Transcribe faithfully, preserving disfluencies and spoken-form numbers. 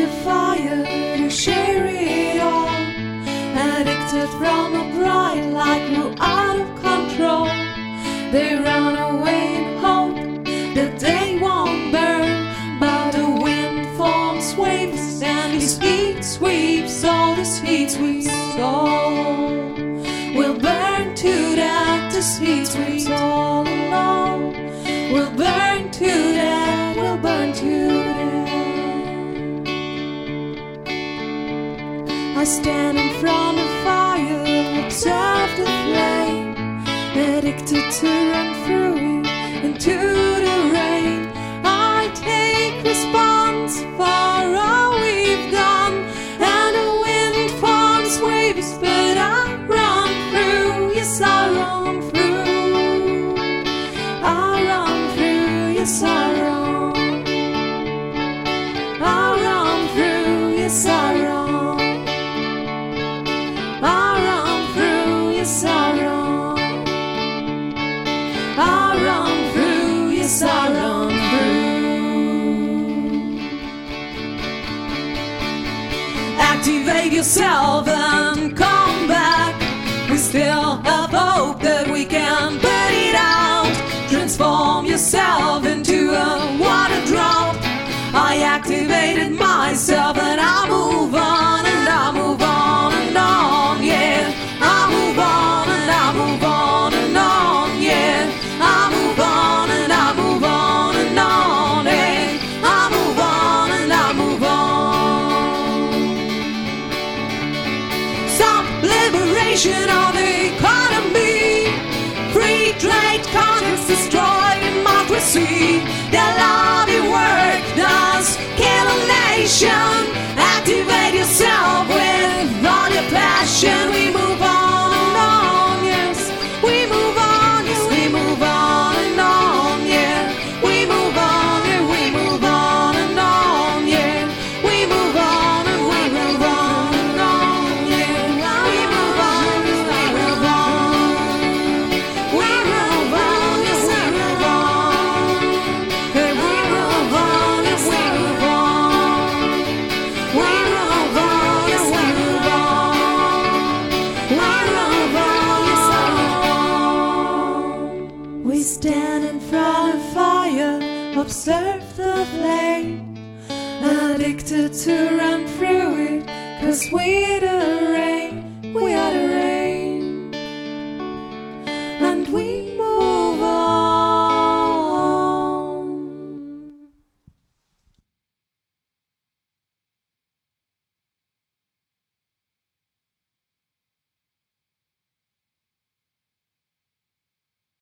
the fire to share it all. Addicted from a bright light, grew out of control. They run away in hope that they won't burn, but the wind forms waves and his heat sweeps all this heat sweeps all. We'll burn to death, this heat sweeps all alone. We'll burn to death, we'll burn to death. I stand in front of fire, observe the flame, addicted to run through it into the rain. I take response for all we've done, and the wind forms waves, but I run through, yes I run through, I run through, yes I run, I run through, yes I run. I run through. Activate yourself and come back. We still have hope that we can put it out. Transform yourself into a water drop. I activated myself and I move on and I move on and on, yeah. I move on and I move on and on, yeah. I move on and I move on and on, eh. I move on and I move on. Some liberation of the economy, free trade contracts destroy democracy. Their lobby work does kill a nation. Activate yourself with all your passion. We move on and on, yes. We move on, yes. We move on and on, yeah. We move on, yeah. We move on and on, yeah. We move on and we move on and on, yeah. We move on, yes. We move on. We move on, yes. We move on. Hey, we move on, yes. We move on. We move on, yes. We move on. We move on, yes. We move on. We stand in front of fire, observe the flame, addicted to run through it, 'cause we're the rain, we are the rain.